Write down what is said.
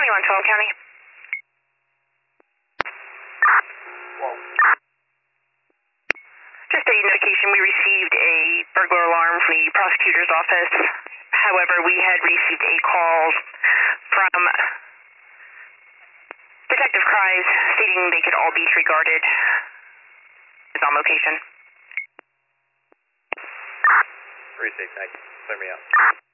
2112 County. Whoa. Just a notification, we received a burglar alarm from the prosecutor's office. However, we had received a call from Detective Cries stating they could all be disregarded. Is on location. 36, clear me out.